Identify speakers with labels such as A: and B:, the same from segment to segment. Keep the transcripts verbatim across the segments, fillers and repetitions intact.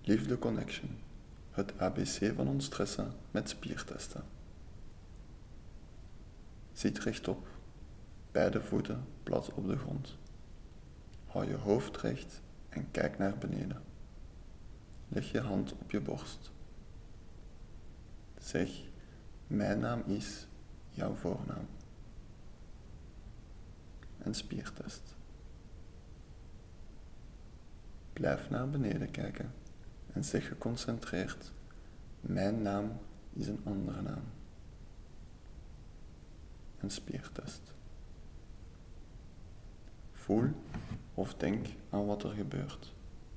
A: Liefde Connection, het A B C van ontstressen met spiertesten. Zit rechtop, beide voeten plat op de grond. Hou je hoofd recht en kijk naar beneden. Leg je hand op je borst. Zeg, mijn naam is jouw voornaam. Een spiertest. Blijf naar beneden kijken en zeg geconcentreerd, mijn naam is een andere naam. Een spiertest. Voel of denk aan wat er gebeurt.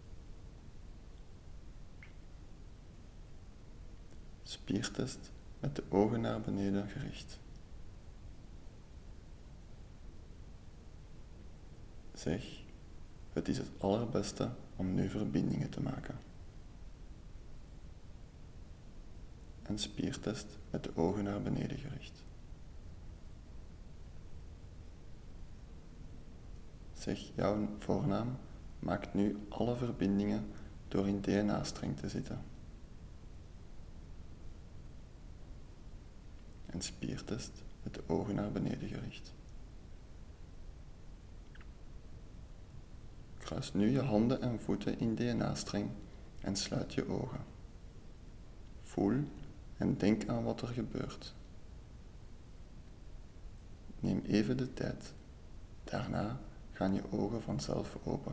A: Spiertest met de ogen naar beneden gericht. Zeg, het is het allerbeste om nu verbindingen te maken. Een spiertest met de ogen naar beneden gericht. Zeg, jouw voornaam maakt nu alle verbindingen door in D N A-streng te zitten. Een spiertest met de ogen naar beneden gericht. Kruis nu je handen en voeten in D N A-streng en sluit je ogen. Voel en denk aan wat er gebeurt. Neem even de tijd. Daarna gaan je ogen vanzelf open.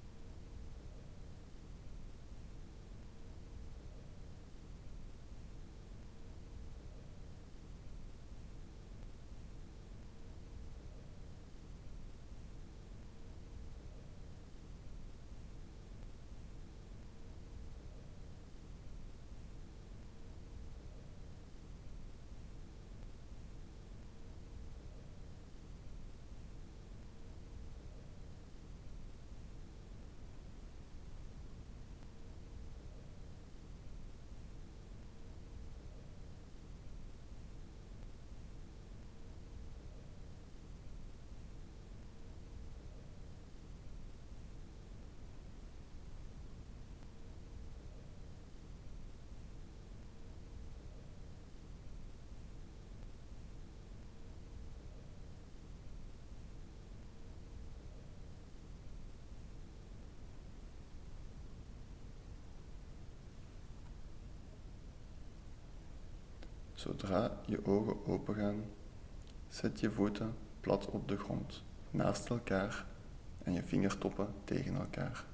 A: Zodra je ogen opengaan, zet je voeten plat op de grond, naast elkaar en je vingertoppen tegen elkaar.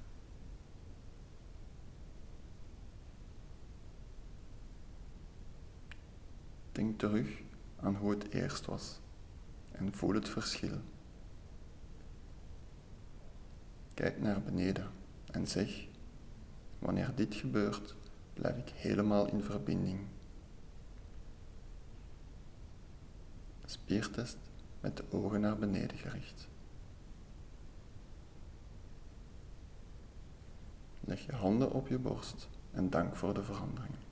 A: Denk terug aan hoe het eerst was en voel het verschil. Kijk naar beneden en zeg, wanneer dit gebeurt, blijf ik helemaal in verbinding. Spiertest met de ogen naar beneden gericht. Leg je handen op je borst en dank voor de verandering.